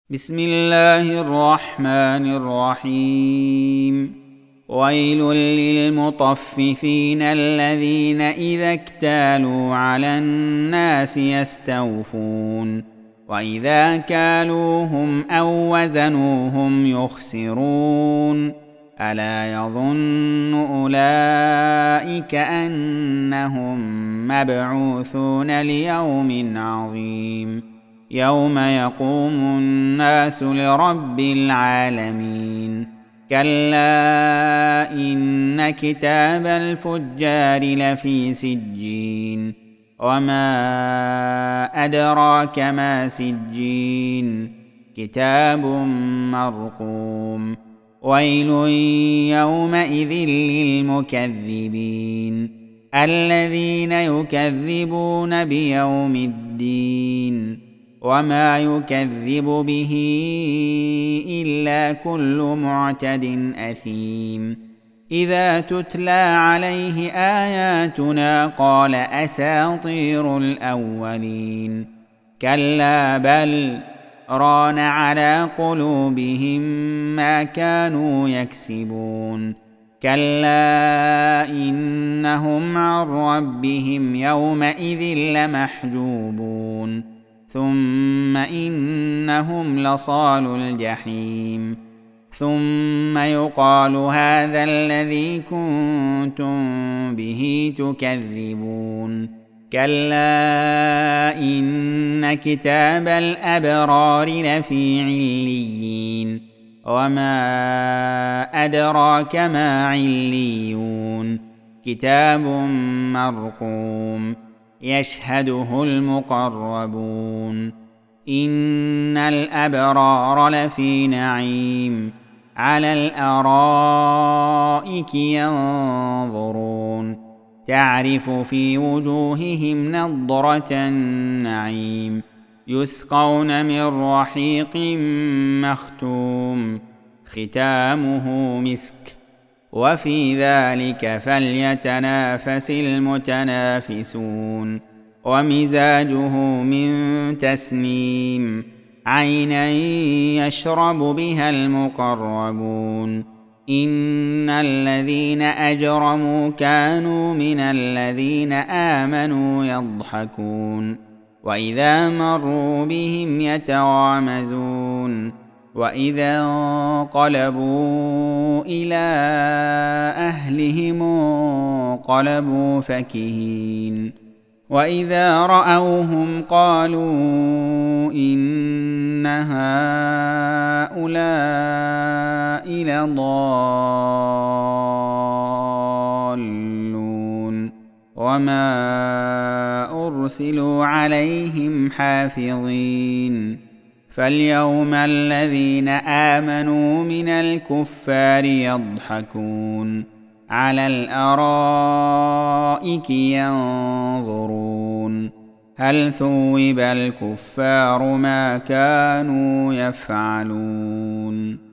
بسم الله الرحمن الرحيم. ويل للمطففين الذين إذا اكتالوا على الناس يستوفون وإذا كالوهم أو وزنوهم يخسرون ألا يظن أولئك أنهم مبعوثون ليوم عظيم يوم يقوم الناس لرب العالمين كلا إن كتاب الفجار لفي سجين وما أدراك ما سجين كتاب مرقوم ويل يومئذ للمكذبين الذين يكذبون بيوم الدين وما يكذب به إلا كل معتد أثيم إذا تتلى عليه آياتنا قال أساطير الأولين كلا بل ران على قلوبهم ما كانوا يكسبون كلا إنهم عن ربهم يومئذ لمحجوبون ثم إنهم لصال الجحيم ثم يقال هذا الذي كنتم به تكذبون كلا إن كتاب الأبرار لفي عليين وما أدراك ما عليون كتاب مرقوم يشهده المقربون إن الأبرار لفي نعيم على الأرائك ينظرون تعرف في وجوههم نضرة النعيم يسقون من رحيق مختوم ختامه مسك وفي ذلك فليتنافس المتنافسون ومزاجه من تسنيم عينا يشرب بها المقربون إن الذين أجرموا كانوا من الذين آمنوا يضحكون وإذا مروا بهم يتغامزون وإذا انقلبوا إلى أهلهم انقلبوا فكهين وإذا رأوهم قالوا إن هؤلاء لضالون وما أرسلوا عليهم حافظين فاليوم الذين آمنوا من الكفار يضحكون على الأرائك ينظرون هل ثوب الكفار ما كانوا يفعلون